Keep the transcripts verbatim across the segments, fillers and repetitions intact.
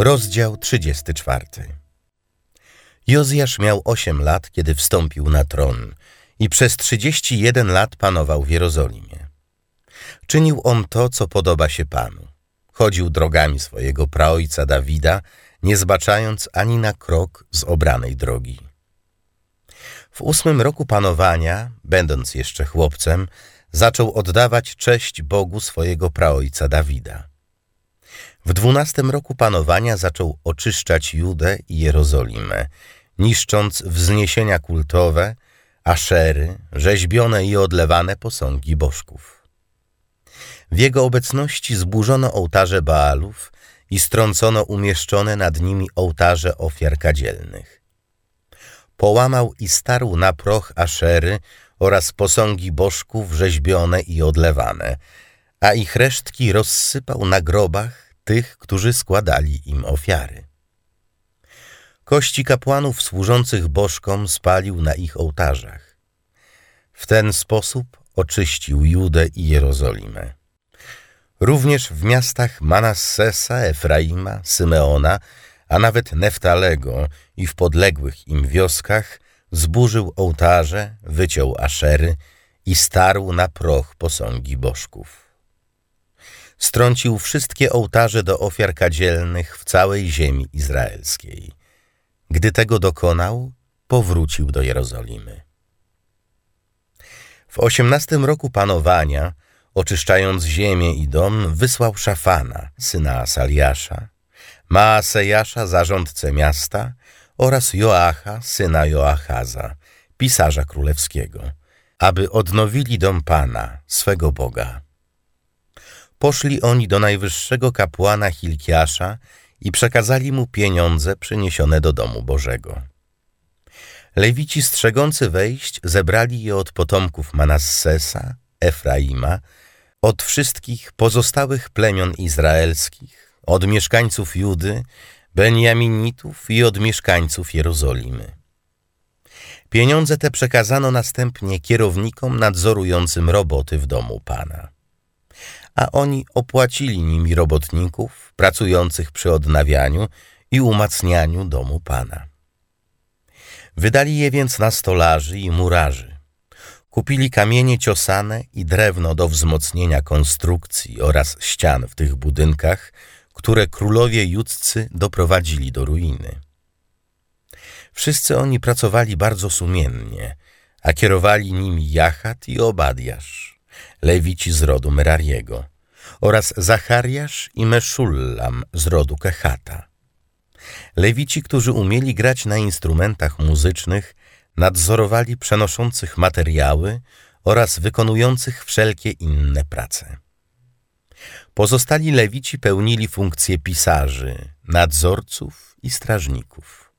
Rozdział trzydziesty czwarty. Jozjasz miał osiem lat, kiedy wstąpił na tron i przez trzydzieści jeden lat panował w Jerozolimie. Czynił on to, co podoba się Panu. Chodził drogami swojego praojca Dawida, nie zbaczając ani na krok z obranej drogi. W ósmym roku panowania, będąc jeszcze chłopcem, zaczął oddawać cześć Bogu swojego praojca Dawida. W dwunastym roku panowania zaczął oczyszczać Judę i Jerozolimę, niszcząc wzniesienia kultowe, aszery, rzeźbione i odlewane posągi bożków. W jego obecności zburzono ołtarze Baalów i strącono umieszczone nad nimi ołtarze ofiar kadzielnych. Połamał i starł na proch aszery oraz posągi bożków rzeźbione i odlewane, a ich resztki rozsypał na grobach tych, którzy składali im ofiary. Kości kapłanów służących bożkom spalił na ich ołtarzach. W ten sposób oczyścił Judę i Jerozolimę. Również w miastach Manassesa, Efraima, Symeona, a nawet Neftalego i w podległych im wioskach zburzył ołtarze, wyciął aszery i starł na proch posągi bożków. Strącił wszystkie ołtarze do ofiar kadzielnych w całej ziemi izraelskiej. Gdy tego dokonał, powrócił do Jerozolimy. W osiemnastym roku panowania, oczyszczając ziemię i dom, wysłał Szafana, syna Asaliasza, Maasejasza, zarządcę miasta, oraz Joacha, syna Joachaza, pisarza królewskiego, aby odnowili dom Pana, swego Boga. Poszli oni do najwyższego kapłana Hilkiasza i przekazali mu pieniądze przyniesione do domu Bożego. Lewici strzegący wejść zebrali je od potomków Manassesa, Efraima, od wszystkich pozostałych plemion izraelskich, od mieszkańców Judy, Benjaminitów i od mieszkańców Jerozolimy. Pieniądze te przekazano następnie kierownikom nadzorującym roboty w domu Pana, a oni opłacili nimi robotników pracujących przy odnawianiu i umacnianiu domu Pana. Wydali je więc na stolarzy i murarzy. Kupili kamienie ciosane i drewno do wzmocnienia konstrukcji oraz ścian w tych budynkach, które królowie judzcy doprowadzili do ruiny. Wszyscy oni pracowali bardzo sumiennie, a kierowali nimi Jachat i Obadiasz, lewici z rodu Merariego, oraz Zachariasz i Meszullam z rodu Kehata. Lewici, którzy umieli grać na instrumentach muzycznych, nadzorowali przenoszących materiały oraz wykonujących wszelkie inne prace. Pozostali lewici pełnili funkcje pisarzy, nadzorców i strażników.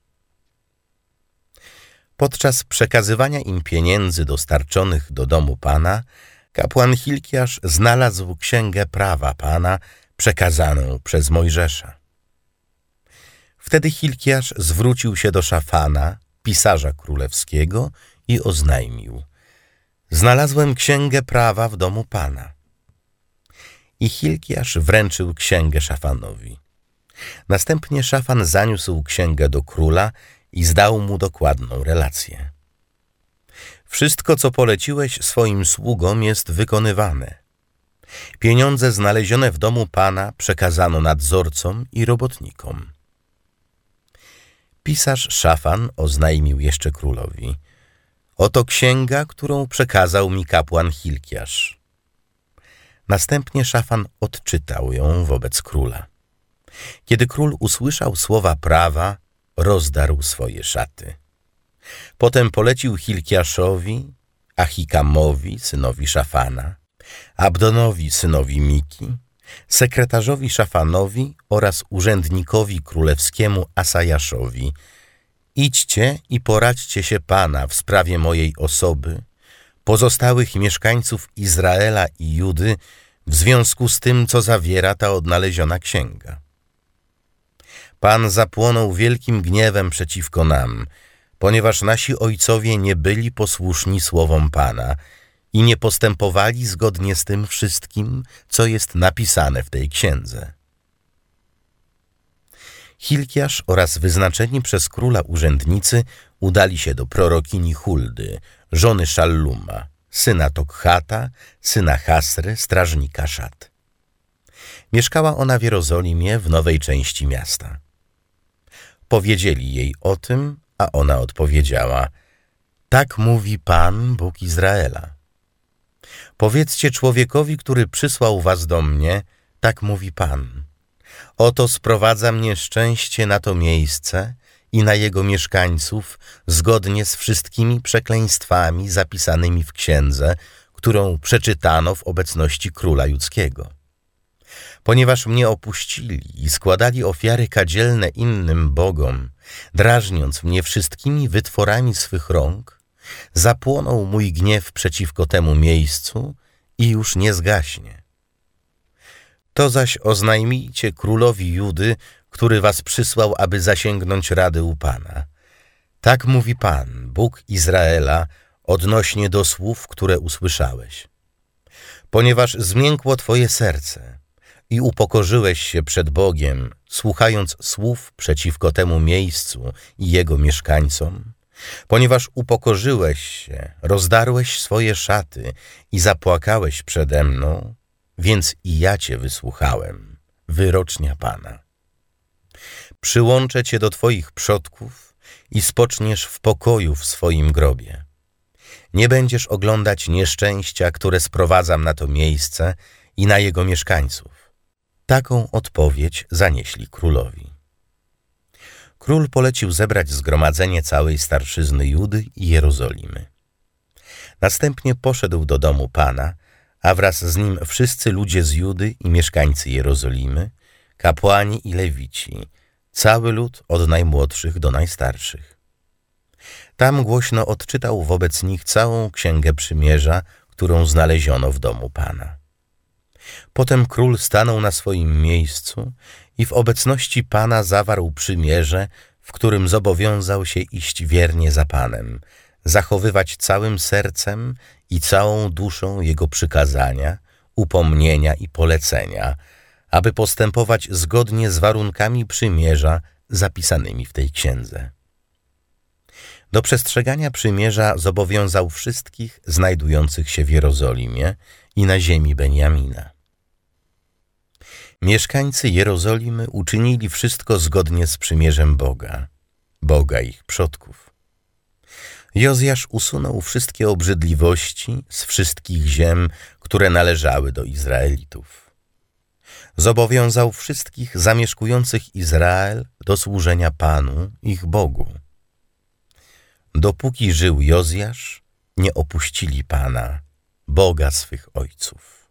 Podczas przekazywania im pieniędzy dostarczonych do domu Pana, kapłan Hilkiasz znalazł księgę prawa Pana przekazaną przez Mojżesza. Wtedy Hilkiasz zwrócił się do Szafana, pisarza królewskiego, i oznajmił: znalazłem księgę prawa w domu Pana. I Hilkiasz wręczył księgę Szafanowi. Następnie Szafan zaniósł księgę do króla i zdał mu dokładną relację. Wszystko, co poleciłeś swoim sługom, jest wykonywane. Pieniądze znalezione w domu Pana przekazano nadzorcom i robotnikom. Pisarz Szafan oznajmił jeszcze królowi: oto księga, którą przekazał mi kapłan Hilkiasz. Następnie Szafan odczytał ją wobec króla. Kiedy król usłyszał słowa prawa, rozdarł swoje szaty. Potem polecił Hilkiaszowi, Achikamowi, synowi Szafana, Abdonowi, synowi Miki, sekretarzowi Szafanowi oraz urzędnikowi królewskiemu Asajaszowi: idźcie i poradźcie się Pana w sprawie mojej osoby, pozostałych mieszkańców Izraela i Judy w związku z tym, co zawiera ta odnaleziona księga. Pan zapłonął wielkim gniewem przeciwko nam, ponieważ nasi ojcowie nie byli posłuszni słowom Pana i nie postępowali zgodnie z tym wszystkim, co jest napisane w tej księdze. Hilkiasz oraz wyznaczeni przez króla urzędnicy udali się do prorokini Huldy, żony Szalluma, syna Tokhata, syna Hasry, strażnika Szat. Mieszkała ona w Jerozolimie, w nowej części miasta. Powiedzieli jej o tym, a ona odpowiedziała: tak mówi Pan, Bóg Izraela. Powiedzcie człowiekowi, który przysłał was do mnie, tak mówi Pan. Oto sprowadzam nieszczęście na to miejsce i na jego mieszkańców zgodnie z wszystkimi przekleństwami zapisanymi w księdze, którą przeczytano w obecności króla judzkiego. Ponieważ mnie opuścili i składali ofiary kadzielne innym bogom, drażniąc mnie wszystkimi wytworami swych rąk, zapłonął mój gniew przeciwko temu miejscu i już nie zgaśnie. To zaś oznajmijcie królowi Judy, który was przysłał, aby zasięgnąć rady u Pana. Tak mówi Pan, Bóg Izraela, odnośnie do słów, które usłyszałeś. Ponieważ zmiękło twoje serce i upokorzyłeś się przed Bogiem, słuchając słów przeciwko temu miejscu i jego mieszkańcom, ponieważ upokorzyłeś się, rozdarłeś swoje szaty i zapłakałeś przede mną, więc i ja cię wysłuchałem, wyrocznia Pana. Przyłączę cię do twoich przodków i spoczniesz w pokoju w swoim grobie. Nie będziesz oglądać nieszczęścia, które sprowadzam na to miejsce i na jego mieszkańców. Taką odpowiedź zanieśli królowi. Król polecił zebrać zgromadzenie całej starszyzny Judy i Jerozolimy. Następnie poszedł do domu Pana, a wraz z nim wszyscy ludzie z Judy i mieszkańcy Jerozolimy, kapłani i lewici, cały lud od najmłodszych do najstarszych. Tam głośno odczytał wobec nich całą księgę przymierza, którą znaleziono w domu Pana. Potem król stanął na swoim miejscu i w obecności Pana zawarł przymierze, w którym zobowiązał się iść wiernie za Panem, zachowywać całym sercem i całą duszą Jego przykazania, upomnienia i polecenia, aby postępować zgodnie z warunkami przymierza zapisanymi w tej księdze. Do przestrzegania przymierza zobowiązał wszystkich znajdujących się w Jerozolimie i na ziemi Benjamina. Mieszkańcy Jerozolimy uczynili wszystko zgodnie z przymierzem Boga, Boga ich przodków. Jozjasz usunął wszystkie obrzydliwości z wszystkich ziem, które należały do Izraelitów. Zobowiązał wszystkich zamieszkujących Izrael do służenia Panu, ich Bogu. Dopóki żył Jozjasz, nie opuścili Pana, Boga swych ojców.